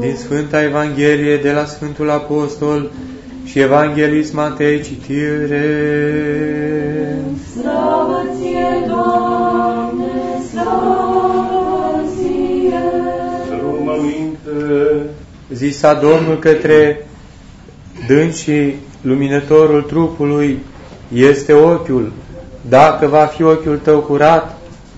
Din Sfânta Evanghelie de la Sfântul Apostol și Evanghelist Matei, citire. Slavă ție, Doamne, slavă ție! Rugăminte. Zisa Domnul către dânsii, luminătorul trupului este ochiul. Dacă va fi ochiul tău curat,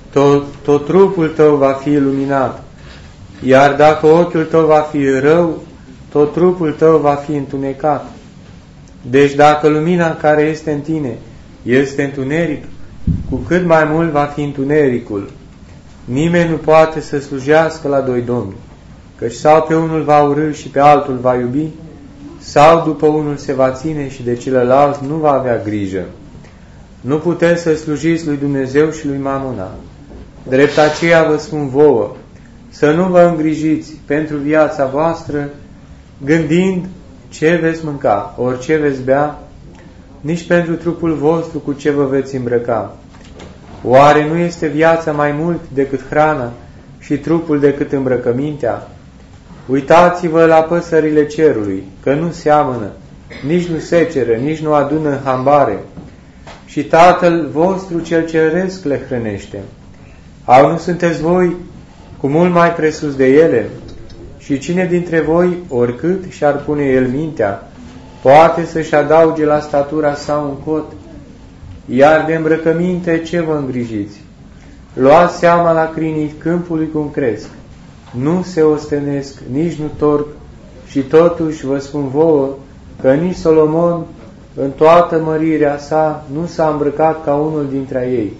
tot trupul tău va fi iluminat. Iar dacă ochiul tău va fi rău, tot trupul tău va fi întunecat. Deci dacă lumina care este în tine este întuneric, cu cât mai mult va fi întunericul. Nimeni nu poate să slujească la doi domni, căci sau pe unul va urî și pe altul va iubi, sau după unul se va ține și de celălalt nu va avea grijă. Nu puteți să slujiți lui Dumnezeu și lui Mamona. Drept aceea vă spun vouă, să nu vă îngrijiți pentru viața voastră, gândind ce veți mânca, ori ce veți bea, nici pentru trupul vostru cu ce vă veți îmbrăca. Oare nu este viața mai mult decât hrana și trupul decât îmbrăcămintea? Uitați-vă la păsările cerului, că nu seamănă, nici nu seceră, nici nu adună în hambare, și Tatăl vostru cel ceresc le hrănește. Au nu sunteți voi cu mult mai presus de ele? Și cine dintre voi, oricât și-ar pune el mintea, poate să-și adauge la statura sa un cot? Iar de îmbrăcăminte ce vă îngrijiți? Luați seama la crinii câmpului cum cresc. Nu se ostenesc, nici nu torc, și totuși vă spun vouă că nici Solomon în toată mărirea sa nu s-a îmbrăcat ca unul dintre ei.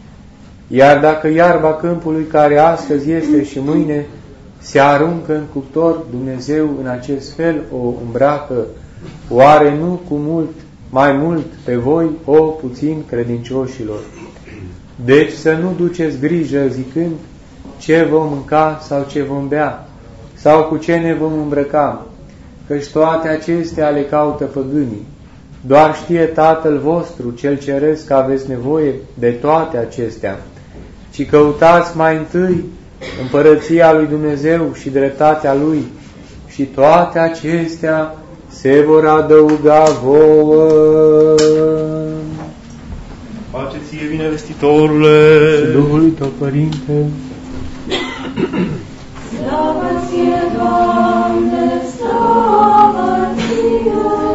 Iar dacă iarba câmpului care astăzi este și mâine se aruncă în cuptor, Dumnezeu în acest fel o îmbracă, oare nu cu mult, mai mult pe voi, o puțin credincioșilor? Deci să nu duceți grijă zicând ce vom mânca sau ce vom bea, sau cu ce ne vom îmbrăca, căci toate acestea le caută păgânii. Doar știe Tatăl vostru cel ceresc că aveți nevoie de toate acestea, ci căutați mai întâi împărăția lui Dumnezeu și dreptatea Lui, și toate acestea se vor adăuga vouă. Pace ție, binevestitorule, și Duhului tău, Părinte. Slavă ție, Doamne, slavă ție!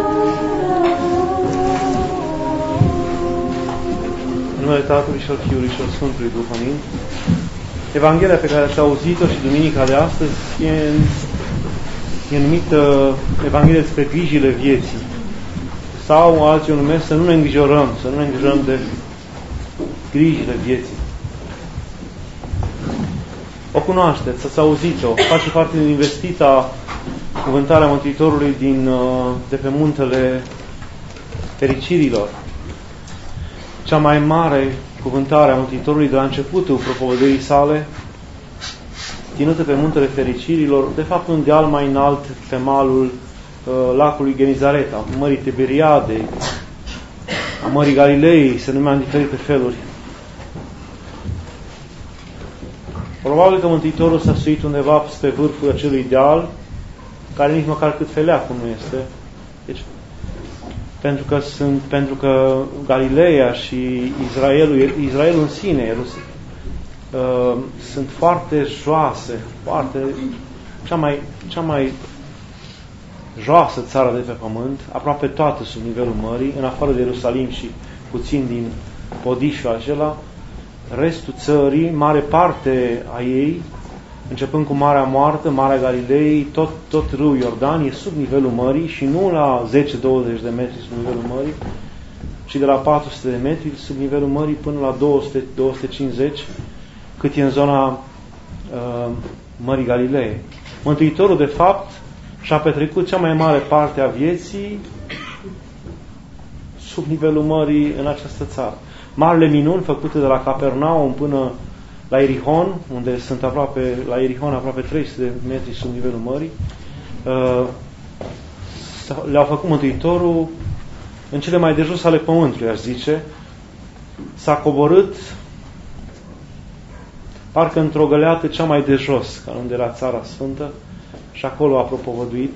În numele Tatălui și al Fiului și al Sfântului Duh, amin. Evanghelia pe care ați auzit-o și duminica de astăzi e numită Evanghelia despre grijile vieții. Sau alții o numesc să nu ne îngrijorăm, de grijile vieții. O cunoașteți, ați auzit-o, face parte din investita cuvântarea Mântuitorului de pe muntele fericirilor. Cea mai mare cuvântare a Mântuitorului de la începutul propovăduirii sale, ținută pe muntele fericirilor, de fapt un deal mai înalt pe malul lacului Genizareta, Mării Tiberiadei, a Mării Galilei, se numea în diferite feluri. Probabil că Mântuitorul s-a suit undeva spre vârful acelui deal, care nici măcar cât feleacul nu este. Deci, pentru că Galileea și Israelul în sine sunt foarte joase, cea mai joasă țară de pe pământ, aproape toate sub nivelul mării, în afară de Ierusalim și puțin din podișul acela. Restul țării, mare parte a ei, începând cu Marea Moartă, Marea Galilei, tot râul Iordan e sub nivelul mării și nu la 10-20 de metri sub nivelul mării, ci de la 400 de metri sub nivelul mării până la 200-250, cât e în zona Mării Galilei. Mântuitorul, de fapt, și-a petrecut cea mai mare parte a vieții sub nivelul mării în această țară. Marile minuni făcute de la Capernaum până la Ierihon, unde sunt la Ierihon aproape 300 de metri sub nivelul mării, le-au făcut Mântuitorul în cele mai de jos ale pământului, aș zice. S-a coborât parcă într-o găleată cea mai de jos, ca unde era Țara Sfântă, și acolo a propovăduit.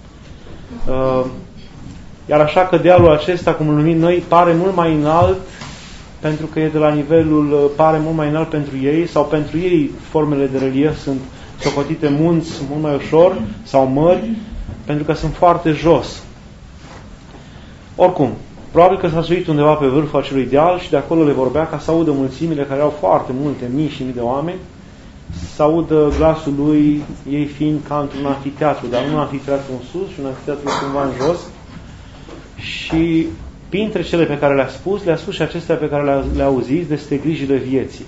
Iar așa că dealul acesta, cum îl numim noi, pare mult mai înalt, pentru că e de la nivelul, pare mult mai înalt pentru ei, sau pentru ei formele de relief sunt socotite munți mult mai ușor, sau mări, pentru că sunt foarte jos. Oricum, probabil că s-a suit undeva pe vârful acelui deal și de acolo le vorbea ca să audă mulțimile, care au foarte multe, mii și mii de oameni, să audă glasul lui, ei fiind ca într-un anfiteatru, dar nu un anfiteatru în sus și un anfiteatru cumva în jos. Și printre cele pe care le-a spus și acestea pe care le-a auzit despre grijile vieții.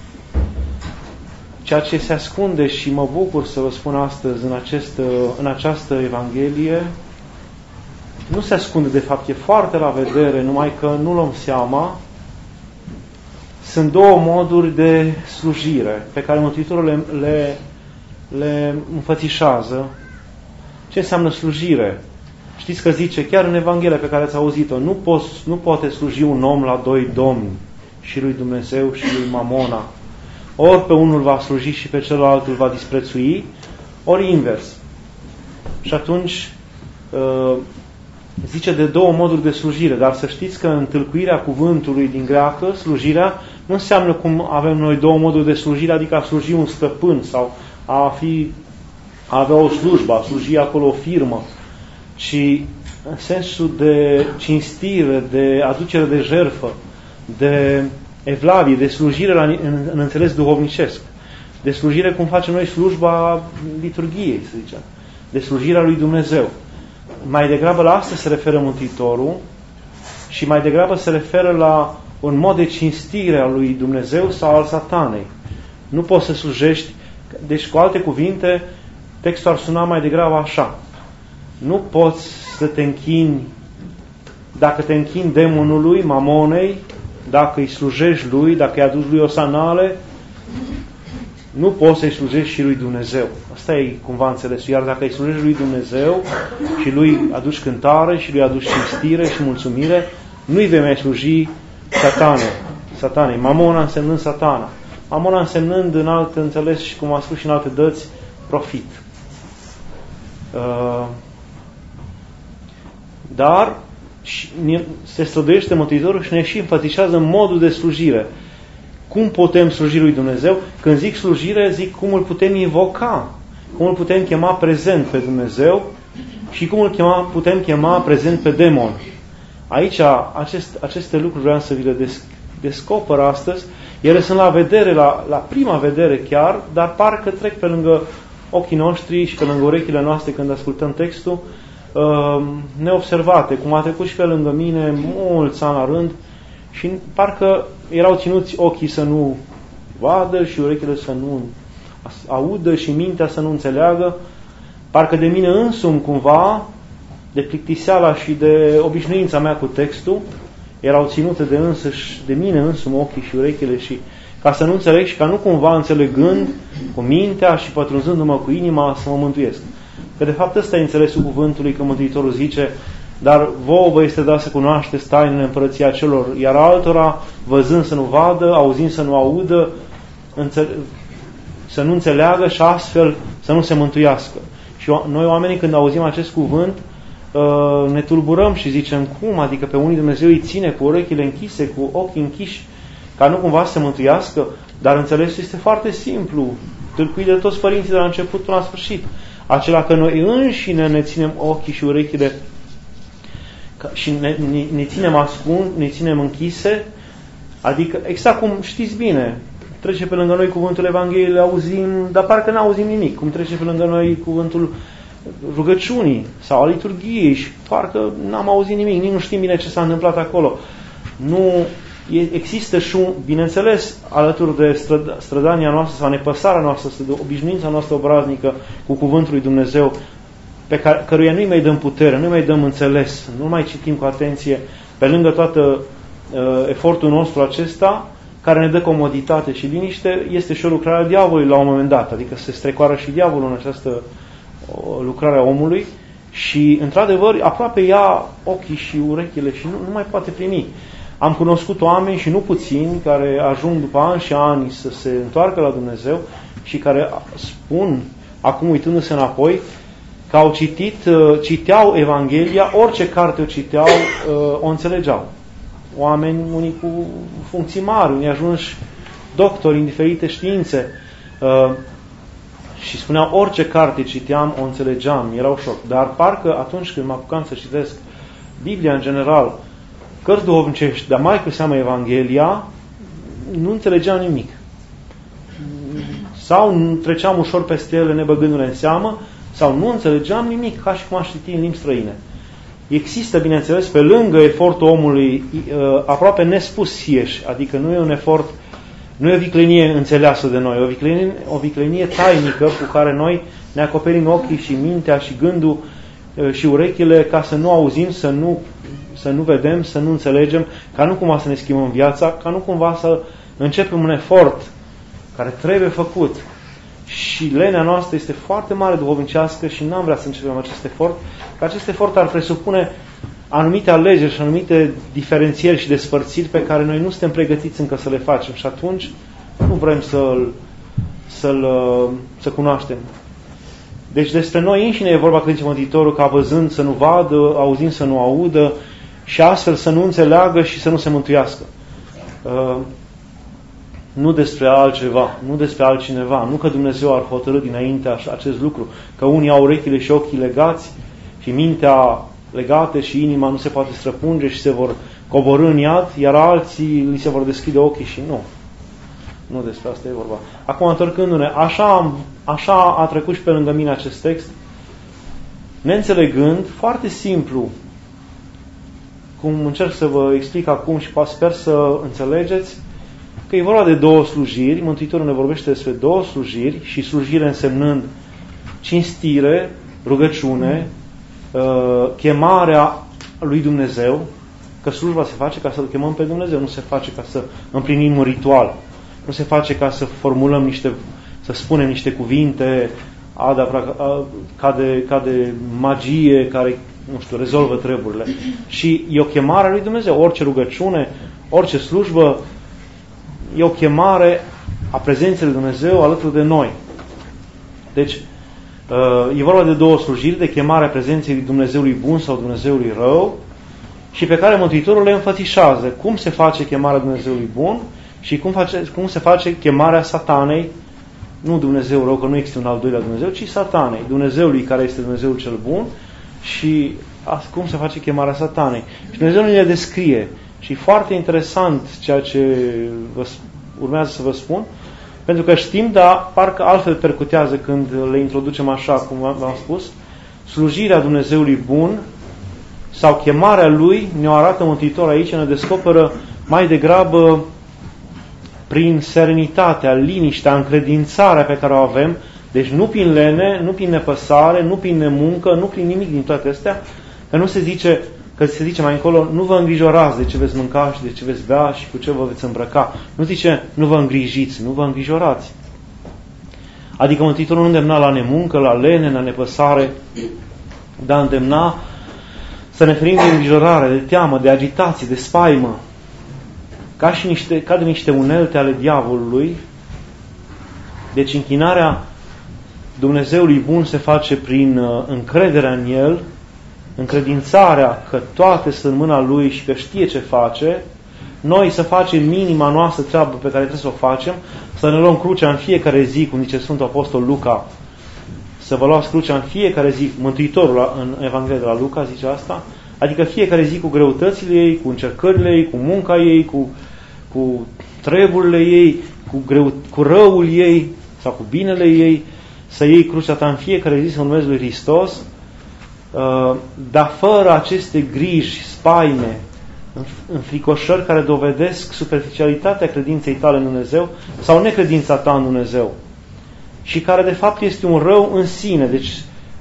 Ceea ce se ascunde, și mă bucur să vă spun astăzi în această Evanghelie, nu se ascunde de fapt, e foarte la vedere, numai că nu luăm seama. Sunt două moduri de slujire pe care Mântuitorul le înfățișează. Ce înseamnă slujire? Știți că zice, chiar în Evanghelia pe care ați auzit-o, nu poate sluji un om la doi domni, și lui Dumnezeu și lui Mamona. Ori pe unul va sluji și pe celălalt îl va disprețui, ori invers. Și atunci zice de două moduri de slujire, dar să știți că întâlcuirea cuvântului din greacă, slujirea, nu înseamnă cum avem noi două moduri de slujire, adică a sluji un stăpân sau a avea o slujbă, a sluji acolo o firmă, ci în sensul de cinstire, de aducere de jertfă, de evlavie, de slujire în înțeles duhovnicesc, de slujire cum facem noi slujba liturghiei, să zicem, de slujirea lui Dumnezeu. Mai degrabă la asta se referă Mântuitorul și mai degrabă se referă la un mod de cinstire al lui Dumnezeu sau al Satanei. Nu poți să slujești, deci cu alte cuvinte, textul ar suna mai degrabă așa. Nu poți să te închini, dacă te închini demonului, Mamonei, dacă îi slujești lui, dacă îi aduci lui osanale, nu poți să-i slujești și lui Dumnezeu. Asta e cumva înțelesul. Iar dacă îi slujești lui Dumnezeu și lui aduci cântare și lui aduci cinstire și mulțumire, nu-i vei mai sluji satanei. Mamona însemnând satana. Mamona însemnând în alt înțeles și cum am spus și în alte dăți, profit. Dar se străduiește Mântuitorul și ne și înfățișează modul de slujire. Cum putem sluji lui Dumnezeu? Când zic slujire, zic cum îl putem invoca, cum îl putem chema prezent pe Dumnezeu și cum îl putem chema prezent pe demon. Aici, aceste lucruri vreau să vi le descoper astăzi. Ele sunt la vedere, la prima vedere chiar, dar parcă trec pe lângă ochii noștri și pe lângă urechile noastre când ascultăm textul, neobservate, cum a trecut și pe lângă mine mulți ani la rând, și parcă erau ținuți ochii să nu vadă și urechile să nu audă și mintea să nu înțeleagă. Parcă de mine însumi cumva, de plictiseala și de obișnuința mea cu textul, erau ținute de mine însumi ochii și urechile, și ca să nu înțeleg și ca nu cumva înțelegând cu mintea și pătrunzându-mă cu inima să mă mântuiesc. Că de fapt ăsta e înțelesul cuvântului, că Mântuitorul zice: dar vouă vă este dat să cunoașteți tainele împărăția celor, iar altora, văzând să nu vadă, auzind să nu audă, să nu înțeleagă și astfel să nu se mântuiască. Și noi oamenii, când auzim acest cuvânt, ne tulburăm și zicem: cum? Adică pe unii Dumnezeu îi ține cu urechile închise, cu ochii închiși, ca nu cumva să se mântuiască? Dar înțelesul este foarte simplu, tâlcuit de toți părinții de la început până la sfârșit. Acela că noi înșine ne ținem ochii și urechile și ne ținem ne ținem închise, adică exact cum știți bine, trece pe lângă noi cuvântul Evangheliei, le auzim, dar parcă n-auzim nimic, cum trece pe lângă noi cuvântul rugăciunii sau a liturghiei și parcă n-am auzit nimic, nici nu știm bine ce s-a întâmplat acolo. Nu există și, bineînțeles, alături de strădania noastră sau nepăsarea noastră, de obișnuința noastră obraznică cu cuvântul lui Dumnezeu, pe căruia nu-i mai dăm putere, nu-i mai dăm înțeles, nu mai citim cu atenție, pe lângă toată efortul nostru acesta, care ne dă comoditate și liniște, este și o lucrare a diavolului la un moment dat, adică se strecoară și diavolul în această lucrare a omului și, într-adevăr, aproape ia ochii și urechile și nu mai poate primi. Am cunoscut oameni și nu puțini care ajung după ani și ani să se întoarcă la Dumnezeu și care spun acum uitându-se înapoi, că au citeau Evanghelia, orice carte o citeau, o înțelegeau. Oameni, unii cu funcții mari, unii ajunși doctori în diferite științe, și spuneau, orice carte citeam, o înțelegeam, era ușor. Dar parcă atunci când mă apucam să citesc Biblia în general, cărți duhovnicești, dar mai cu seamă Evanghelia, nu înțelegeam nimic. Sau treceam ușor peste ele nebăgându-le în seamă, sau nu înțelegeam nimic, ca și cum aș citi în limbi străine. Există, bineînțeles, pe lângă efortul omului aproape nespus sieși, adică nu e un efort, nu e o viclenie înțeleasă de noi, o viclenie tainică cu care noi ne acoperim ochii și mintea și gândul și urechile ca să nu auzim, să nu vedem, să nu înțelegem, ca nu cumva să ne schimbăm viața, ca nu cumva să începem un efort care trebuie făcut. Și lenea noastră este foarte mare duhovnicească și n-am vrea să începem acest efort, că acest efort ar presupune anumite alegeri și anumite diferențieri și despărțiri pe care noi nu suntem pregătiți încă să le facem și atunci nu vrem să cunoaștem. Deci despre noi înșine e vorba, când zice Mântuitorul, ca văzând să nu vadă, auzind să nu audă și astfel să nu înțeleagă și să nu se mântuiască. Nu despre altceva, nu despre altcineva, nu că Dumnezeu ar hotărât dinainte acest lucru, că unii au urechile și ochii legați și mintea legate și inima nu se poate străpunge și se vor coborî în iad, iar alții li se vor deschide ochii și nu. Nu despre asta e vorba. Acum, întorcându-ne, așa a trecut și pe lângă mine acest text, neînțelegând, foarte simplu, cum încerc să vă explic acum și sper să înțelegeți, că e vorba de două slujiri. Mântuitorul ne vorbește despre două slujiri și slujire însemnând cinstire, rugăciune, chemarea lui Dumnezeu, că slujba se face ca să-L chemăm pe Dumnezeu, nu se face ca să împlinim un ritual, nu se face ca să formulăm să spunem niște cuvinte ca de magie care, nu știu, rezolvă treburile. Și e o chemare a lui Dumnezeu. Orice rugăciune, orice slujbă e o chemare a prezenței lui Dumnezeu alături de noi. Deci, e vorba de două slujiri, de chemarea prezenței lui Dumnezeului bun sau Dumnezeului rău, și pe care Mântuitorul le înfățișează. Cum se face chemarea Dumnezeului bun și cum se face chemarea Satanei, nu Dumnezeu rău, că nu există un al doilea Dumnezeu, ci Satanei, Dumnezeului care este Dumnezeul cel bun, și cum se face chemarea Satanei. Și Dumnezeu ne le descrie. Și foarte interesant ceea ce urmează să vă spun, pentru că știm, dar parcă altfel percutează când le introducem așa, cum v-am spus. Slujirea Dumnezeului bun sau chemarea Lui ne-o arată Mântuitor aici, ne descoperă mai degrabă prin serenitatea, liniștea, încredințarea pe care o avem, deci nu prin lene, nu prin nepăsare, nu prin nemuncă, nu prin nimic din toate astea, că nu se zice, că se zice mai încolo, nu vă îngrijorați de ce veți mânca și de ce veți bea și cu ce vă veți îmbrăca. Nu zice, nu vă îngrijiți, nu vă îngrijorați. Adică Mântuitorul nu îndemna la nemuncă, la lene, la nepăsare, dar îndemna să ne ferim de îngrijorare, de teamă, de agitație, de spaimă, ca de niște unelte ale diavolului. Deci închinarea Dumnezeului bun se face prin încrederea în El, încredințarea că toate sunt în mâna Lui și că știe ce face, noi să facem minima noastră treabă pe care trebuie să o facem, să ne luăm crucea în fiecare zi, cum zice Sfântul Apostol Luca, să vă luați crucea în fiecare zi, Mântuitorul în Evanghelia de la Luca zice asta, adică fiecare zi cu greutățile ei, cu încercările ei, cu munca ei, cu treburile ei, cu răul ei sau cu binele ei, să iei crucea ta în fiecare zi, să urmezi lui Hristos, dar fără aceste griji, spaime, înfricoșări care dovedesc superficialitatea credinței tale în Dumnezeu sau necredința ta în Dumnezeu și care de fapt este un rău în sine. Deci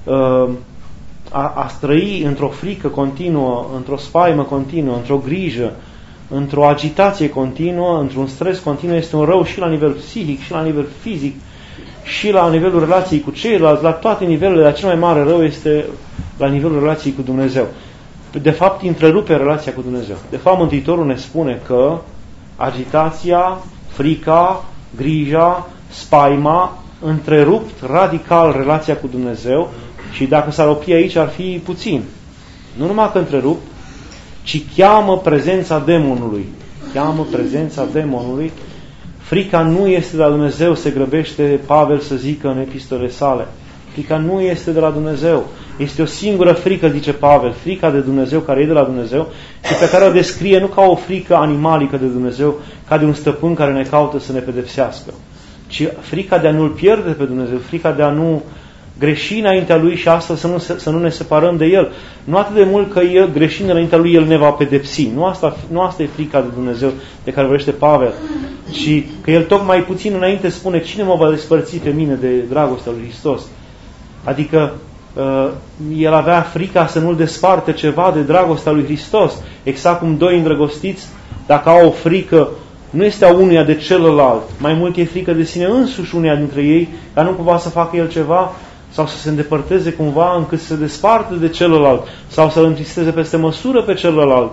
a trăi într-o frică continuă, într-o spaimă continuă, într-o grijă, într-o agitație continuă, într-un stres continuu, este un rău și la nivel psihic, și la nivel fizic, și la nivelul relației cu ceilalți, la toate nivelurile, dar cel mai mare rău este la nivelul relației cu Dumnezeu. De fapt, întrerupe relația cu Dumnezeu. De fapt, Mântuitorul ne spune că agitația, frica, grija, spaima întrerupt radical relația cu Dumnezeu și dacă s-ar opri aici ar fi puțin. Nu numai că întrerupt, ci cheamă prezența demonului. Cheamă prezența demonului. Frica nu este de la Dumnezeu, se grăbește Pavel să zică în epistolele sale. Frica nu este de la Dumnezeu. Este o singură frică, zice Pavel, frica de Dumnezeu, care e de la Dumnezeu și pe care o descrie nu ca o frică animalică de Dumnezeu, ca de un stăpân care ne caută să ne pedepsească, ci frica de a nu-L pierde pe Dumnezeu, frica de a nu greși înaintea Lui și astfel să nu ne separăm de El. Nu atât de mult că El, greșind înaintea Lui, El ne va pedepsi. Nu asta e frica de Dumnezeu de care vorbește Pavel, ci că El tocmai puțin înainte spune: cine mă va despărți pe mine de dragostea lui Hristos? Adică el avea frica să nu-l desparte ceva de dragostea lui Hristos. Exact cum doi îndrăgostiți, dacă au o frică, nu este a unuia de celălalt, mai mult e frică de sine însuși unuia dintre ei, ca nu cumva să facă el ceva sau să se îndepărteze cumva încât să se despartă de celălalt sau să-l întristeze peste măsură pe celălalt.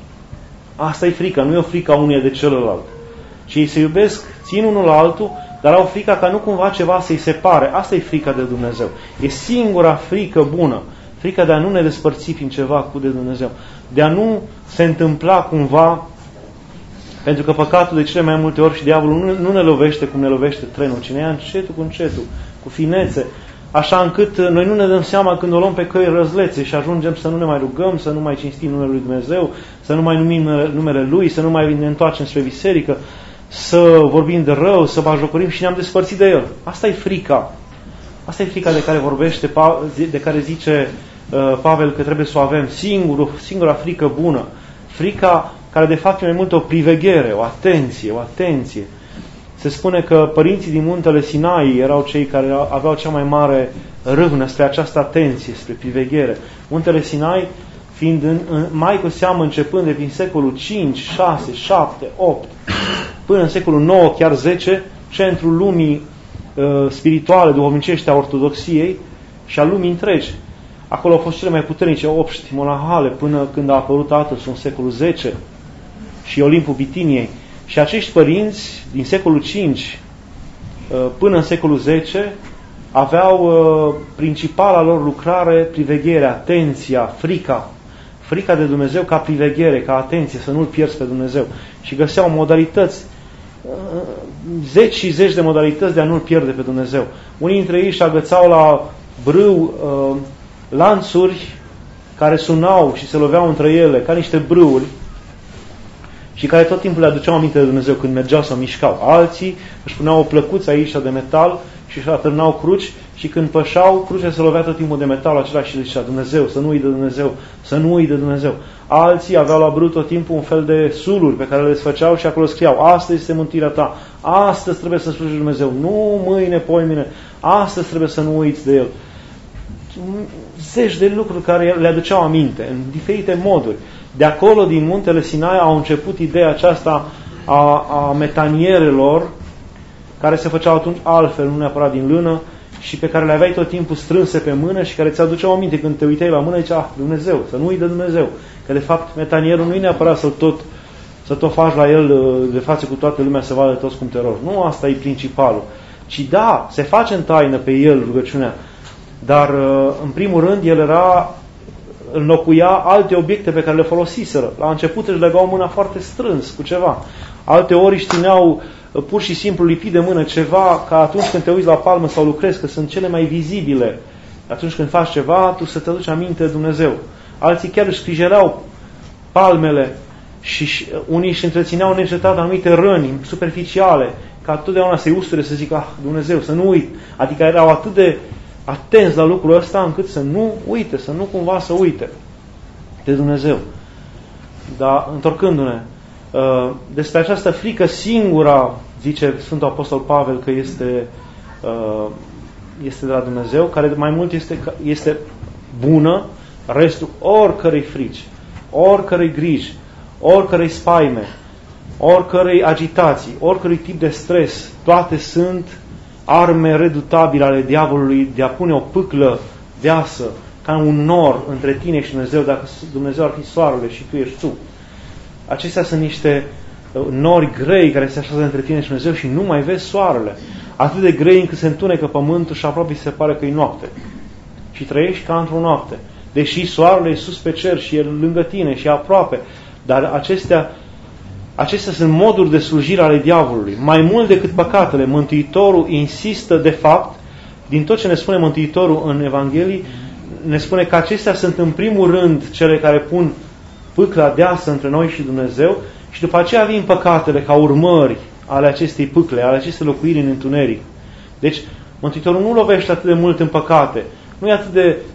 Asta e frica, nu e o frică a unuia de celălalt. Ci ei se iubesc, țin unul la altul, dar au frica ca nu cumva ceva să-i separe. Asta e frica de Dumnezeu. E singura frică bună. Frica de a nu ne despărți prin ceva cu de Dumnezeu. De a nu se întâmpla cumva, pentru că păcatul de cele mai multe ori și diavolul nu ne lovește cum ne lovește trenul, ci ne ia încetul cu încetul, cu finețe, așa încât noi nu ne dăm seama când o luăm pe căi răzlețe și ajungem să nu ne mai rugăm, să nu mai cinstim numele lui Dumnezeu, să nu mai numim numele Lui, să nu mai ne întoarcem spre biserică, să vorbim de rău, să bajocorim și ne-am despărțit de El. Asta e frica. Asta e frica de care vorbește, de care zice Pavel că trebuie să o avem. Singura frică bună. Frica care de fapt e mai mult o priveghere, o atenție. Se spune că părinții din muntele Sinai erau cei care aveau cea mai mare râvnă spre această atenție, spre priveghere. Muntele Sinai fiind mai cu seamă începând de prin secolul 5, 6, 7, 8, până în secolul 9, chiar 10, centrul lumii spirituale, duhovnicești a ortodoxiei și a lumii întregi. Acolo au fost cele mai puternice obști monahale până când a apărut Atosul în secolul 10 și Olimpul Bitiniei. Și acești părinți din secolul 5 până în secolul 10 aveau principala lor lucrare privegherea, atenția, frica de Dumnezeu ca priveghere, ca atenție, să nu-L pierzi pe Dumnezeu. Și găseau modalități, zeci și zeci de modalități de a nu-L pierde pe Dumnezeu. Unii dintre ei își agățau la brâu lanțuri care sunau și se loveau între ele ca niște brâuri și care tot timpul le aduceau aminte de Dumnezeu când mergeau sau mișcau. Alții își puneau o plăcuță aici de metal și își atârnau cruci și când pășau, crucea se lovea tot timpul de metalul acela și le zicea: Dumnezeu, să nu uit de Dumnezeu, să nu uit de Dumnezeu. Alții aveau la brâu tot timpul un fel de suluri pe care le desfăceau și acolo scriau: astăzi este mântuirea ta, astăzi trebuie să slujești Dumnezeu, nu mâine, poimine, astăzi trebuie să nu uiți de El. Zeci de lucruri care le aduceau aminte în diferite moduri. De acolo, din muntele Sinai, au început ideea aceasta a metanierelor, care se făceau atunci altfel, nu neapărat din lână, și pe care le aveai tot timpul strânse pe mână și care ți aduceau aminte când te uitai la mână, zicea: Dumnezeu, să nu uiți de Dumnezeu. Că de fapt metanierul nu e neapărat să tot faci la el de față cu toată lumea să vadă toți cum te rogi. Nu asta e principalul. Ci da, se face în taină pe el rugăciunea, dar în primul rând el înlocuia alte obiecte pe care le folosiseră. La început își legau mâna foarte strâns cu ceva. Alte ori își țineau pur și simplu lipit de mână ceva, ca atunci când te uiți la palmă sau lucrezi, că sunt cele mai vizibile. Atunci când faci ceva, tu să te aduci aminte de Dumnezeu. Alții chiar își scrijereau palmele și unii își întrețineau neîncetat anumite răni superficiale, ca totdeauna să-i usture, să zică: Dumnezeu, să nu uit. Adică erau atât de atenți la lucrul ăsta încât să nu uite, să nu cumva să uite de Dumnezeu. Dar întorcându-ne despre această frică singura, zice Sfântul Apostol Pavel că este de la Dumnezeu, care mai mult este bună, restul oricărei frici, oricărei griji, oricărei spaime, oricărei agitații, oricărui tip de stres, toate sunt arme redutabile ale diavolului de a pune o pâclă deasă, ca un nor între tine și Dumnezeu, dacă Dumnezeu ar fi soarele și tu ești tu. Acestea sunt niște nori grei care se așează între tine și Dumnezeu și nu mai vezi soarele. atât de grei încât se întunecă pământul și aproape se pare că e noapte. Și trăiești ca într-o noapte. Deși soarele e sus pe cer și e lângă tine și e aproape. Dar acestea sunt moduri de slujire ale diavolului. Mai mult decât păcatele, Mântuitorul insistă, de fapt, din tot ce ne spune Mântuitorul în Evanghelii, ne spune că acestea sunt în primul rând cele care pun pâcla deasă între noi și Dumnezeu și după aceea vin păcatele ca urmări ale acestei pâcle, ale acestei locuiri în întuneric. Deci, Mântuitorul nu lovește atât de mult în păcate, nu e atât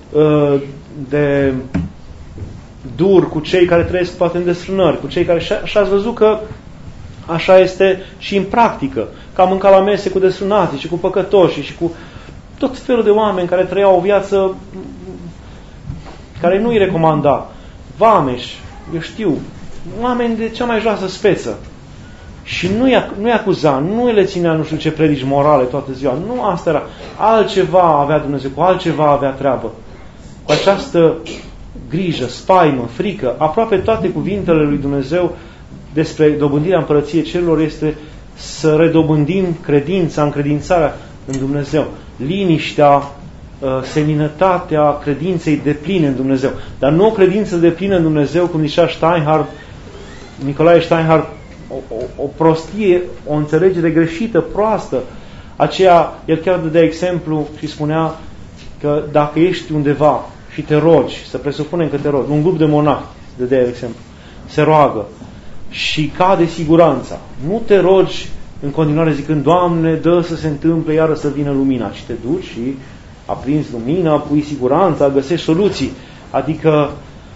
de dur cu cei care trăiesc poate în desfrânări, cu cei care și ați văzut că așa este și în practică, că am mâncat la mese cu desfrânații și cu păcătoși și cu tot felul de oameni care trăiau o viață care nu îi recomanda. Vameși, eu știu, oameni de cea mai joasă speță. Și nu-i acuza, nu le ținea nu știu ce predici morale toată ziua. Nu asta era. Altceva avea Dumnezeu, cu altceva avea treabă. Cu această grijă, spaimă, frică, aproape toate cuvintele lui Dumnezeu despre dobândirea împărăției cerurilor este să redobândim credința, încredințarea în Dumnezeu. Liniștea, seninătatea credinței depline în Dumnezeu. Dar nu o credință deplină în Dumnezeu, cum zicea Nicolae Steinhardt, o prostie, o înțelegere greșită, proastă. Aceea, el chiar dădea exemplu și spunea că dacă ești undeva și te rogi, să presupunem că te rogi, un grup de monahi, dădea exemplu, se roagă și cade siguranța. Nu te rogi în continuare zicând, Doamne, dă să se întâmple iară să vină lumina, și te duci și aprinzi lumina, pui siguranța, găsești soluții. Adică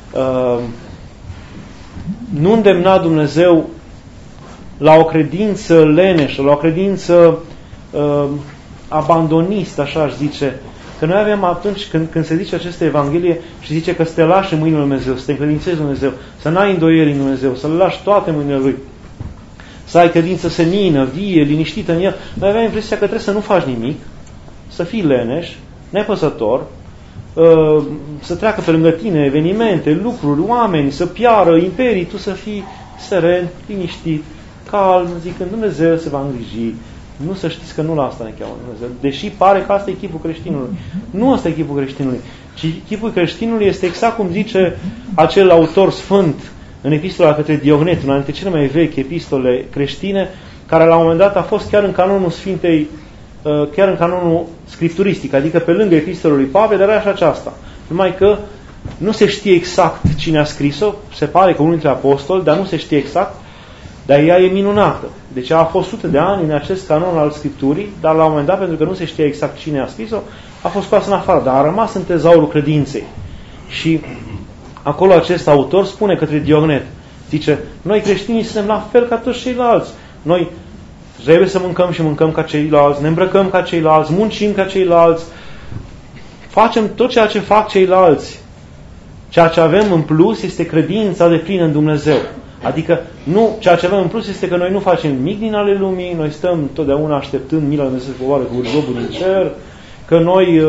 nu îndemna Dumnezeu la o credință leneșă, la o credință abandonistă, așa aș zice. Că noi avem atunci, când se zice această Evanghelie și zice că să te lași în mâinile lui Dumnezeu, să te încredințezi Dumnezeu, să n-ai îndoieli în Dumnezeu, să le lași toate în mâinile Lui, să ai credință senină, vie, liniștită în El, noi avem impresia că trebuie să nu faci nimic, să fii leneș, nepăsător, să treacă pe lângă tine evenimente, lucruri, oameni, să piară imperii, tu să fii seren, liniștit, calm, zicând Dumnezeu se va îngriji. Nu să știți că nu la asta ne cheamă Dumnezeu. Deși pare că asta e chipul creștinului. Nu asta e chipul creștinului. Ci chipul creștinului este exact cum zice acel autor sfânt în epistola către Diognet, una dintre cele mai vechi epistole creștine, care la un moment dat a fost chiar în canonul Sfintei, chiar în canonul scripturistic, adică pe lângă epistolul lui Pavel era și aceasta. Numai că nu se știe exact cine a scris-o, se pare că unul dintre apostoli, dar nu se știe exact, dar ea e minunată. Deci a fost sute de ani în acest canon al Scripturii, dar la un moment dat, pentru că nu se știa exact cine a scris-o, a fost scoasă în afară, dar a rămas în tezaurul credinței. Și acolo acest autor spune către Diognet, zice, noi creștinii suntem la fel ca toți ceilalți. Noi trebuie să mâncăm și mâncăm ca ceilalți, ne îmbrăcăm ca ceilalți, muncim ca ceilalți, facem tot ceea ce fac ceilalți. Ceea ce avem în plus este credința deplină în Dumnezeu. Adică nu, ceea ce avem în plus este că noi nu facem nimic din ale lumii, noi stăm totdeauna așteptând mila lui Dumnezeu să coboare cu urjobul din cer, că noi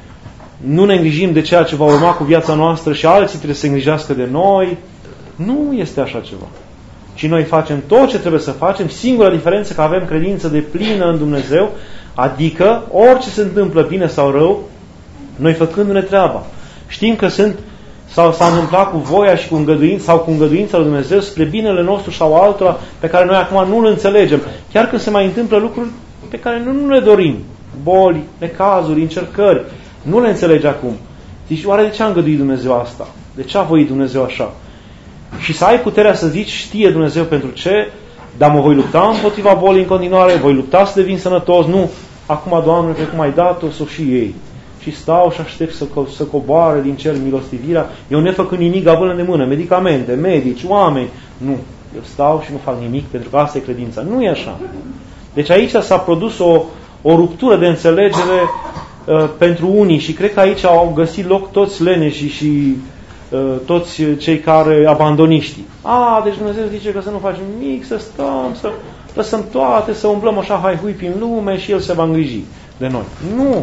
nu ne îngrijim de ceea ce va urma cu viața noastră și alții trebuie să se îngrijească de noi. Nu este așa ceva. Ci noi facem tot ce trebuie să facem, singura diferență că avem credință deplină în Dumnezeu, adică orice se întâmplă bine sau rău, noi făcându-ne treaba. Știm că s-a întâmplat cu voia și cu îngăduința sau cu îngăduința lui Dumnezeu spre binele nostru sau altora pe care noi acum nu le înțelegem. Chiar când se mai întâmplă lucruri pe care nu le dorim, boli, necazuri, încercări, nu le înțelegi acum. Zici, oare de ce a îngăduit Dumnezeu asta? De ce a voit Dumnezeu așa? Și să ai puterea să zici, știe Dumnezeu pentru ce, dar mă voi lupta împotriva bolii în continuare, voi lupta să devin sănătos, nu, acum, Doamne, pe cum ai dat-o, să o și ei. Și stau și aștept să coboare din cer milostivirea, eu nefăcând nimic, având de mână, medicamente, medici, oameni. Nu, eu stau și nu fac nimic, pentru că asta e credința. Nu e așa. Deci aici s-a produs o ruptură de înțelegere pentru unii și cred că aici au găsit loc toți leneșii și toți cei care abandoniștii. Deci Dumnezeu zice că să nu facem nimic, să stăm, să lăsăm toate, să umblăm așa hai-hui prin lume și El se va îngriji de noi. Nu!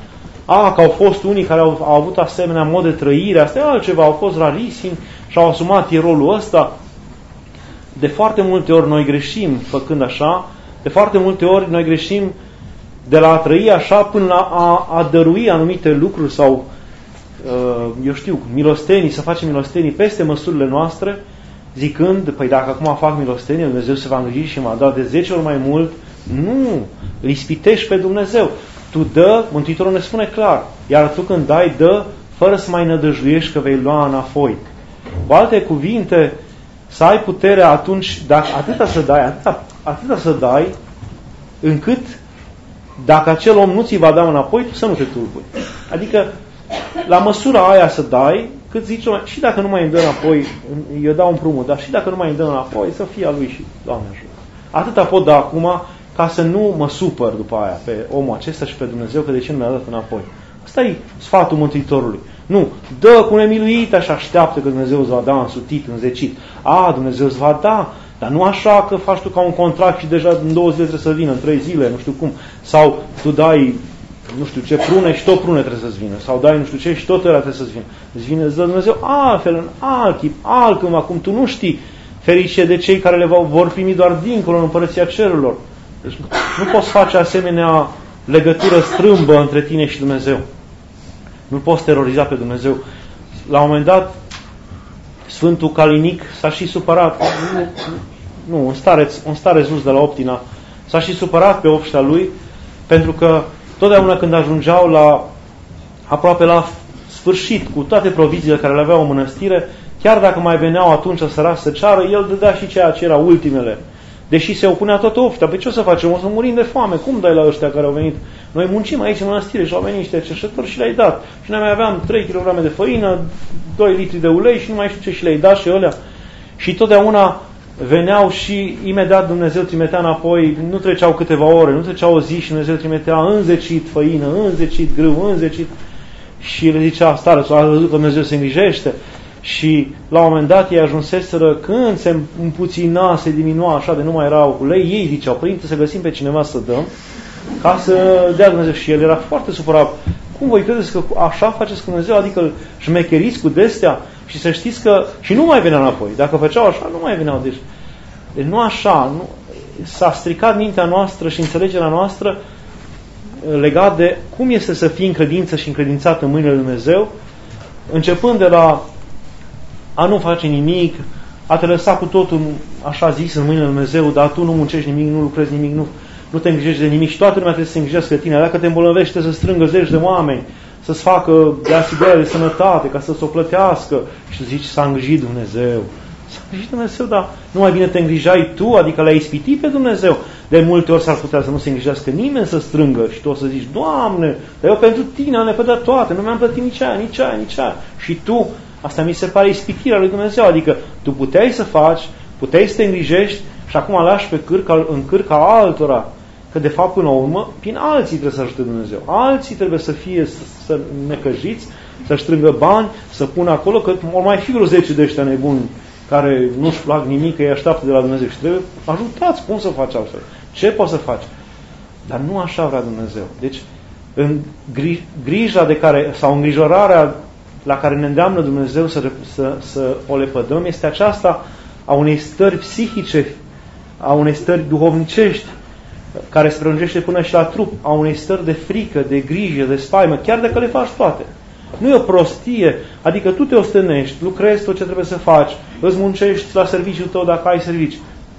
Că au fost unii care au avut asemenea mod de trăire, asta e altceva, au fost rarisimi și au asumat rolul ăsta. De foarte multe ori noi greșim făcând așa, de foarte multe ori noi greșim de la a trăi așa până la a dărui anumite lucruri sau, eu știu, milostenii, să facem milostenii peste măsurile noastre, zicând, păi dacă acum fac milostenie, Dumnezeu se va îngriji și m-a dat de 10 ori mai mult. Nu, îl ispitești pe Dumnezeu. Tu dă, Mântuitorul ne spune clar, iar tu când dai, dă fără să mai nădăjduiești că vei lua înapoi. Cu alte cuvinte, să ai puterea atunci, dacă atâta să dai, încât dacă acel om nu ți va da înapoi, tu să nu te tulburi. Adică, la măsura aia să dai, cât zice, și dacă nu mai îmi dă înapoi, eu dau împrumut, dar și dacă nu mai îmi dă înapoi, să fie a lui și Doamne ajută. Atâta pot da acum, ca să nu mă supăr după aia pe omul acesta și pe Dumnezeu, că de ce nu mi-a dat înapoi. Asta e sfatul Mântuitorului. Nu, dă cu nemiluit, așa așteaptă că Dumnezeu îți va da însutit, înzecit. Dumnezeu îți va da, dar nu așa că faci tu ca un contract și deja în 2 zile trebuie să vină, în 3 zile, nu știu cum. Sau tu dai, nu știu ce prune și tot prune trebuie să-ți vină. Sau dai nu știu ce și tot ăla trebuie să-ți vină. Îți vine, îți dă Dumnezeu altfel, în alt chip, altcând, acum tu nu știi. Ferice de cei care le vor primi doar dincolo în împărăția cerurilor. Deci nu poți face asemenea legătură strâmbă între tine și Dumnezeu. Nu poți teroriza pe Dumnezeu. La un moment dat, Sfântul Calinic s-a și supărat, un stareț dus de la Optina, s-a și supărat pe obștea lui, pentru că totdeauna când ajungeau aproape la sfârșit, cu toate proviziile care le aveau în mănăstire, chiar dacă mai veneau atunci sărași să ceară, el dădea și ceea ce era ultimele. Deși se opunea toată ofta. Păi ce o să facem? O să murim de foame. Cum dai la ăștia care au venit? Noi muncim aici în mănăstire și au venit niște cerșetori și le-ai dat. Și noi mai aveam 3 kg de făină, 2 litri de ulei și nu mai știu ce și le-ai dat și ălea. Și totdeauna veneau și imediat Dumnezeu trimitea înapoi, nu treceau câteva ore, nu treceau o zi și Dumnezeu trimitea înzecit făină, înzecit grâu, înzecit. Și le zicea, starețul, a văzut că Dumnezeu se îngrijește. Și la un moment dat ei ajunseseră, când se împuțina, se diminua așa de nu mai erau ulei, ei ziceau, părinte, să găsim pe cineva să dăm, ca să dea Dumnezeu. Și el era foarte supărat. Cum voi credeți că așa faceți cu Dumnezeu? Adică îl șmecheriți cu destea și să știți că... Și nu mai veneau înapoi. Dacă făceau așa, nu mai veneau. Deci nu așa. Nu, s-a stricat mintea noastră și înțelegerea noastră legat de cum este să fii în credință și încredințat în mâinile lui Dumnezeu, începând de la a nu face nimic, a te lăsa cu totul, așa zis, în mâinile lui Dumnezeu, dar tu nu muncești nimic, nu lucrezi nimic, nu te îngrijești de nimic și toată lumea trebuie să se îngrijească de tine. Dacă te îmbolnăvești, trebuie să strângă 10 de oameni, să-ți facă de asigurare de sănătate, ca să-ți o plătească. Și tu zici, s-a îngrijit Dumnezeu. S-a îngrijit Dumnezeu, dar nu mai bine te îngrijai tu, adică le-ai ispitit pe Dumnezeu. De multe ori s-ar putea să nu se îngrijească nimeni să strângă și tu o să zici, Doamne, dar eu pentru tine am lepădat toate, nu mi-am plătit nici aia. Și tu, asta mi se pare ispitirea lui Dumnezeu, adică tu puteai să faci, puteai să te îngrijești și acum lași în cârca altora, că de fapt până la urmă, prin alții trebuie să ajute Dumnezeu. Alții trebuie să fie să necăjiți, să-și strângă bani, să pună acolo, că vor mai fi vreo 10 de ăștia nebuni care nu-și plac nimic, că îi așteaptă de la Dumnezeu și trebuie ajutați. Cum să faci altfel? Ce poți să faci? Dar nu așa vrea Dumnezeu. Deci, în grija de care, sau îngrijorarea la care ne îndeamnă Dumnezeu să o lepădăm, este aceasta a unei stări psihice, a unei stări duhovnicești, care se prelungește până și la trup, a unei stări de frică, de grijă, de spaimă, chiar dacă le faci toate. Nu e o prostie, adică tu te ostenești, lucrezi tot ce trebuie să faci, îți muncești la serviciul tău dacă ai servici,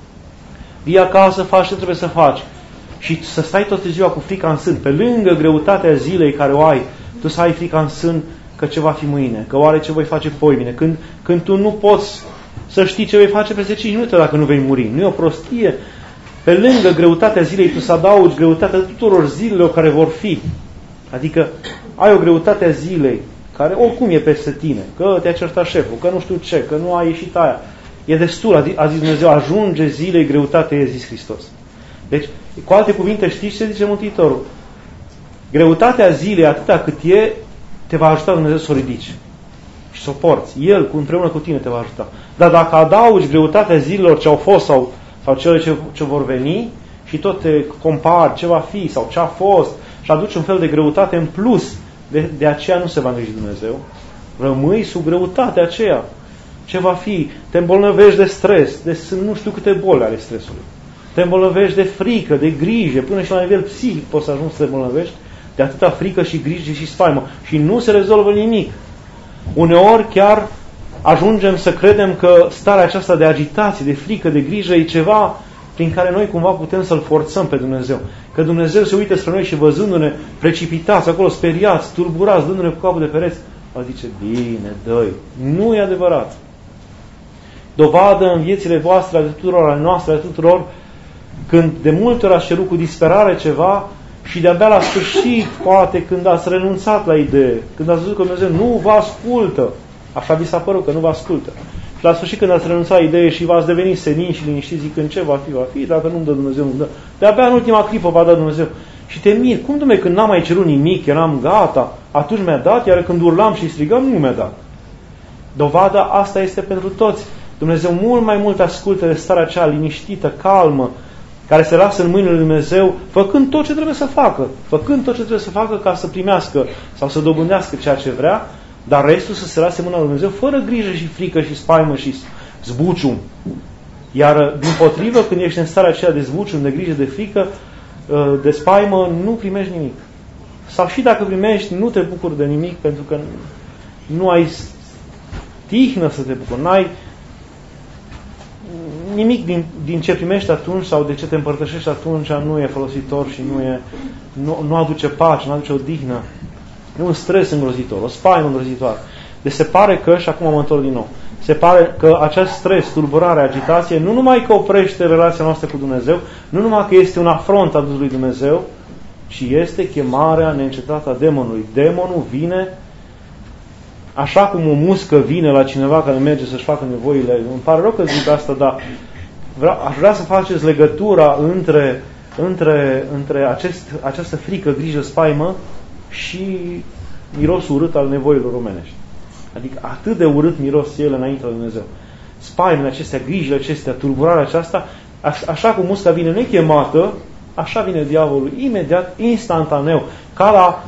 vii acasă, faci ce trebuie să faci și să stai toată ziua cu frica în sân, pe lângă greutatea zilei care o ai, tu să ai frica în sân că ce va fi mâine, că oare ce voi face poimine, când tu nu poți să știi ce vei face peste 5 minute dacă nu vei muri. Nu e o prostie. Pe lângă greutatea zilei tu să adaugi greutatea tuturor zilelor care vor fi. Adică ai o greutate a zilei care oricum e peste tine, că te-a certat șeful, că nu știu ce, că nu a ieșit aia. E destul, a zis Dumnezeu, ajunge zilei greutatea, i-a zis Hristos. Deci, cu alte cuvinte, știți ce zice Mântuitorul? Greutatea zilei, atâta cât e, te va ajuta Dumnezeu să o ridici și să o porți. El, împreună cu tine, te va ajuta. Dar dacă adaugi greutatea zilelor ce au fost sau cele ce vor veni și tot te compari ce va fi sau ce a fost și aduci un fel de greutate în plus, de aceea nu se va îngriji Dumnezeu. Rămâi sub greutatea aceea. Ce va fi? Te îmbolnăvești de stres, de nu știu câte boli ale stresului. te îmbolnăvești de frică, de grijă, până și la nivel psihic poți să ajungi să te îmbolnăvești de atâta frică și grijă și spaimă. Și nu se rezolvă nimic. Uneori chiar ajungem să credem că starea aceasta de agitație, de frică, de grijă e ceva prin care noi cumva putem să-L forțăm pe Dumnezeu. Că Dumnezeu se uită spre noi și văzându-ne precipitați acolo, speriați, tulburați, dându-ne cu capul de pereți, El zice, bine, dă-i. Nu e adevărat. Dovadă în viețile voastre, ale tuturor, ale noastre, ale tuturor, când de multe ori ați cerut cu disperare ceva și de-abia la sfârșit, poate când ați renunțat la idee, când ați văzut că Dumnezeu nu vă ascultă, așa vi s-a părut că nu vă ascultă. Și la sfârșit când ați renunțat la idee și v-ați devenit senin și liniștiți zicând ce va fi, dacă nu-mi dă Dumnezeu, nu-mi dă. De-abia în ultima clipă va da Dumnezeu. Și te miri, cum Dumnezeu, când n-am mai cerut nimic, eram gata, atunci mi-a dat, iar când urlam și strigam, nu mi-a dat. Dovada asta este pentru toți. Dumnezeu mult mai mult ascultă de starea aceea liniștită, calmă, care se lasă în mâinile lui Dumnezeu, făcând tot ce trebuie să facă. Făcând tot ce trebuie să facă ca să primească sau să dobândească ceea ce vrea, dar restul să se lase în mâna lui Dumnezeu, fără grijă și frică și spaimă și zbucium. Iar, din potrivă, când ești în starea aceea de zbucium, de grijă, de frică, de spaimă, nu primești nimic. Sau și dacă primești, nu te bucuri de nimic, pentru că nu ai tihnă să te bucuri, n-ai nimic din ce primești atunci sau de ce te împărtășești atunci nu e folositor și nu aduce pace, nu aduce odihnă. E un stres îngrozitor, o spaimă îngrozitoare. Deci se pare că, și acum mă întorc din nou, se pare că acest stres, tulburare, agitație, nu numai că oprește relația noastră cu Dumnezeu, nu numai că este un afront adus lui Dumnezeu, ci este chemarea neîncetată a demonului. Demonul vine așa cum o muscă vine la cineva care merge să-și facă nevoile. Îmi pare rău că zic asta, dar aș vrea să faceți legătura între această frică, grijă, spaimă și mirosul urât al nevoilor omenești. Adică atât de urât miros ele înaintea lui Dumnezeu. Spaimele acestea, grijile acestea, tulburarea aceasta, așa cum musca vine nechemată, așa vine diavolul imediat, instantaneu, ca la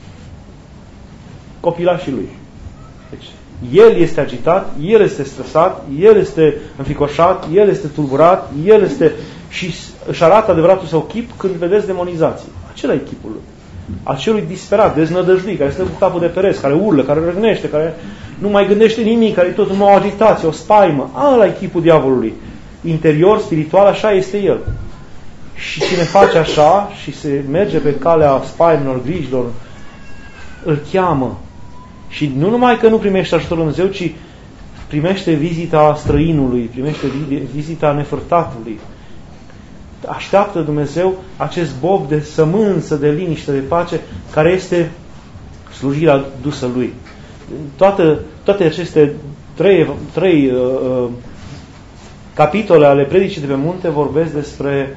copilașii lui. Deci, el este agitat, el este stresat, el este înfricoșat, el este tulburat, el este și își arată adevăratul său chip când vedeți demonizații. Acela e chipul lui. Acelui disperat, deznădăjduit, care stă cu capul de pereți, care urlă, care răgnește, care nu mai gândește nimic, care e tot numai o agitație, o spaimă. Ăla e chipul diavolului. Interior, spiritual, așa este el. Și cine face așa și se merge pe calea spaimelor, grijilor, îl cheamă. Și nu numai că nu primește ajutorul Dumnezeu, ci primește vizita străinului, primește vizita nefărtatului. Așteaptă Dumnezeu acest bob de sămânță, de liniște, de pace, care este slujirea dusă Lui. Toate aceste trei capitole ale predicii de pe munte vorbesc despre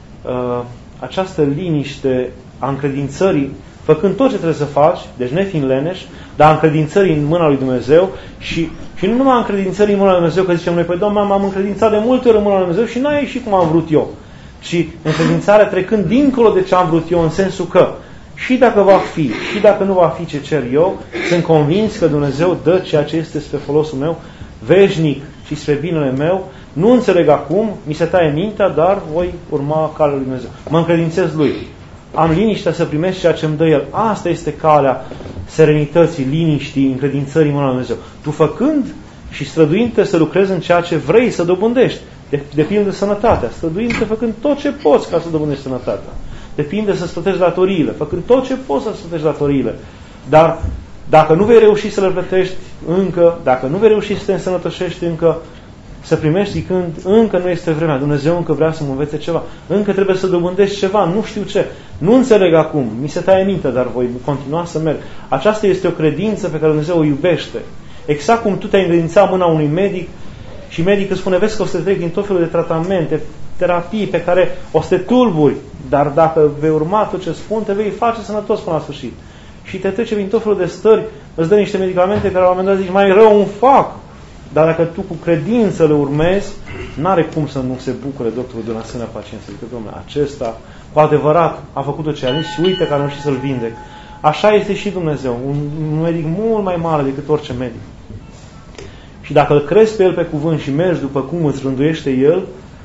această liniște a încredințării, făcând tot ce trebuie să faci, deci nefiind leneș, dar încredințării în mâna lui Dumnezeu și nu numai încredințării în mâna lui Dumnezeu, că zicem noi, păi Doamne, m-am încredințat de multe ori în mâna lui Dumnezeu și n-a ieșit cum am vrut eu. Și încredințarea trecând dincolo de ce am vrut eu, în sensul că și dacă va fi, și dacă nu va fi ce cer eu, sunt convins că Dumnezeu dă ceea ce este spre folosul meu, veșnic și spre binele meu. Nu înțeleg acum, mi se taie mintea, dar voi urma calea lui Dumnezeu. Mă încredințez Lui. Am liniștea să primesc ceea ce îmi dă El. Asta este calea serenității, liniștii, încredințării în mâna lui Dumnezeu. Tu făcând și străduinte să lucrezi în ceea ce vrei să dobândești, depinde de sănătatea, străduinte făcând tot ce poți ca să dobândești sănătatea. Depinde să-ți plătești datoriile, făcând tot ce poți să-ți plătești datoriile. Dar dacă nu vei reuși să le plătești încă, dacă nu vei reuși să te însănătoșești încă, să primești zicând, încă nu este vremea, Dumnezeu încă vrea să mă învețe ceva, încă trebuie să dobândești ceva, nu știu ce, nu înțeleg acum, mi se taie minte, dar voi continua să merg. Aceasta este o credință pe care Dumnezeu o iubește. Exact cum tu te-ai încredințat mâna unui medic și medicul spune, vezi că o să trec din tot felul de tratamente, terapii pe care o să te tulburi, dar dacă vei urma tot ce spun, te vei face sănătos până la sfârșit. Și te trece din tot felul de stări, îți dă niște medicamente care la un moment dat zici, mai rău îmi fac. Dar dacă tu cu credință le urmezi, n-are cum să nu se bucure doctorul de un asemenea pacient. Să zică, Dom'le, acesta cu adevărat a făcut-o ce a zis și uite că a reușit să-l vindec. Așa este și Dumnezeu, un medic mult mai mare decât orice medic. Și dacă îl crezi pe El pe cuvânt și mergi după cum îți rânduiește El,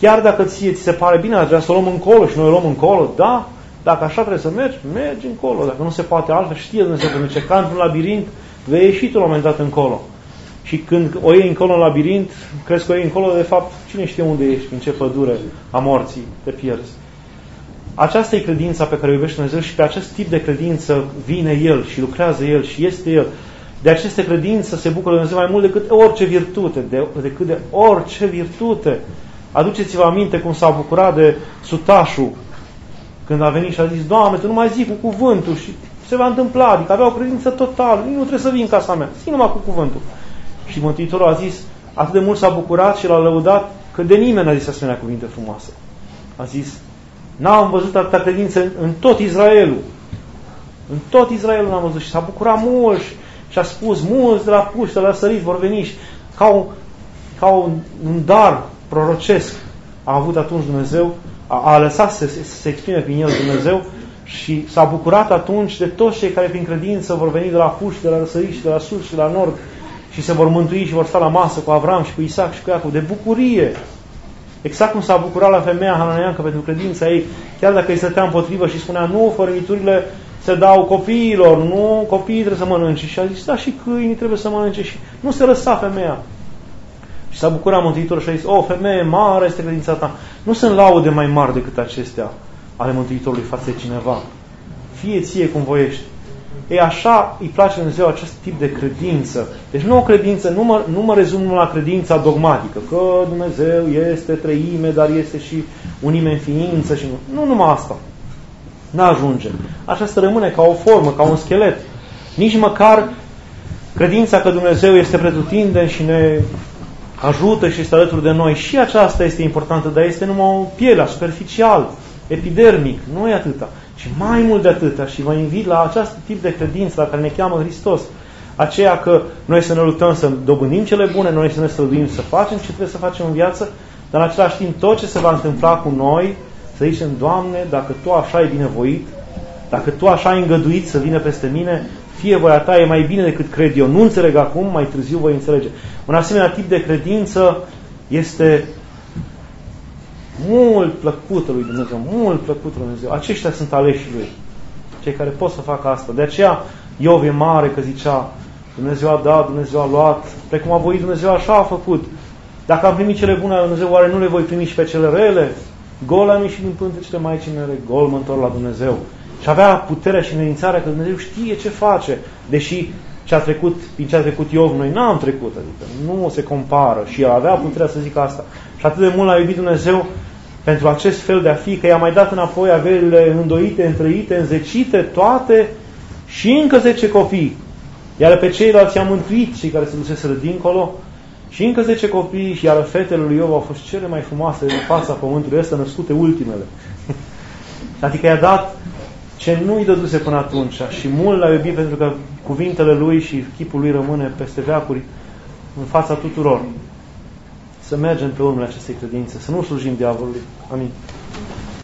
Chiar dacă ție ți se pare bine, ar trebui să o luăm încolo și noi o luăm încolo, da, dacă așa trebuie să mergi încolo. Dacă nu se poate altfel, știe Dumnezeu că ca într-un labirint, vei ieși tu la un moment dat încolo. Și când o iei încolo în labirint, crezi că o iei încolo, de fapt, cine știe unde ești, în ce pădure a morții te pierzi. Aceasta e credința pe care o iubește Dumnezeu și pe acest tip de credință vine El și lucrează El și este El. De aceste credință se bucură Dumnezeu mai mult decât orice virtute, decât de orice virtute. Aduceți-vă aminte cum s-a bucurat de sutașul când a venit și a zis: Doamne, Tu nu mai zic cu cuvântul și se va întâmpla, adică avea o credință totală, nu trebuie să vin în casa mea, zi numai cu cuvântul. Și Mântuitorul a zis, atât de mult s-a bucurat și l-a lăudat, că de nimeni n-a zis asemenea cuvinte frumoase. A zis: n-am văzut atâta credință în tot Israelul. În tot Israelul n-am văzut. Și s-a bucurat mult și a spus: mulți de la puși, de la săriți vor veni și ca un dar prorocesc a avut atunci Dumnezeu, a lăsat să se exprime prin el Dumnezeu și s-a bucurat atunci de toți cei care prin credință vor veni de la puși, de la răsărit și de la sus și de la nord și se vor mântui și vor sta la masă cu Avram și cu Isaac și cu Iacov, de bucurie. Exact cum s-a bucurat la femeia hananiancă pentru credința ei, chiar dacă îi stătea împotrivă și spunea: nu, fărâmiturile se dau copiilor, nu, copiii trebuie să mănânce. Și a zis: da, și câinii trebuie să mănânce. Și nu se lăsa femeia. Și s-a bucurat Mântuitorul și a zis: o, femeie, mare este credința ta. Nu sunt laude mai mari decât acestea ale Mântuitorului față de cineva. Fie ție cum voiești. Ei, așa îi place Dumnezeu acest tip de credință. Deci nu o credință, nu mă rezum la credința dogmatică, că Dumnezeu este treime, dar este și unime în ființă. Și nu numai asta. N-ajunge. Aceasta rămâne ca o formă, ca un schelet. Nici măcar credința că Dumnezeu este pretutindeni și ne ajută și este alături de noi. Și aceasta este importantă, dar este numai o pielea, superficial, epidermic. Nu e atâta. Și mai mult de atâta. Și vă invit la acest tip de credință la care ne cheamă Hristos. Aceea că noi să ne luptăm să dobândim cele bune, noi să ne străduim să facem ce trebuie să facem în viață, dar în același timp tot ce se va întâmpla cu noi, să zicem: Doamne, dacă Tu așa ai binevoit, dacă Tu așa ai îngăduit să vină peste mine, fie voia Ta e mai bine decât cred eu. Nu înțeleg acum, mai târziu voi înțelege. Un asemenea tip de credință este mult plăcută lui Dumnezeu, mult plăcută lui Dumnezeu. Aceștia sunt aleșii Lui, cei care pot să facă asta. De aceea Iov e mare că zicea: Dumnezeu a dat, Dumnezeu a luat, precum a voit Dumnezeu, așa a făcut. Dacă am primit cele bune ale Dumnezeu, oare nu le voi primi și pe cele rele? Gol am ieșit din pântecele Maicii mele, gol mă întorc la Dumnezeu. Și avea puterea și amenințarea că Dumnezeu știe ce face, deși prin ce a trecut Iov, noi n-am trecut, adică nu se compară, și el avea puterea să zică asta. Și atât de mult l-a iubit Dumnezeu pentru acest fel de a fi, că i-a mai dat înapoi averile îndoite, întrăite, înzecite, toate, și încă 10 copii. Iar pe ceilalți i-a mântuit, cei care se duseseră dincolo, și încă 10 copii, iar fetele lui Iov au fost cele mai frumoase în fața pământului ăsta, născute ultimele. Adică i-a dat ce nu-i dăduse până atunci, și mult l-a iubit pentru că cuvintele lui și chipul lui rămâne peste veacuri în fața tuturor. Să mergem pe urmele acestei credințe, să nu slujim diavolului. Amin.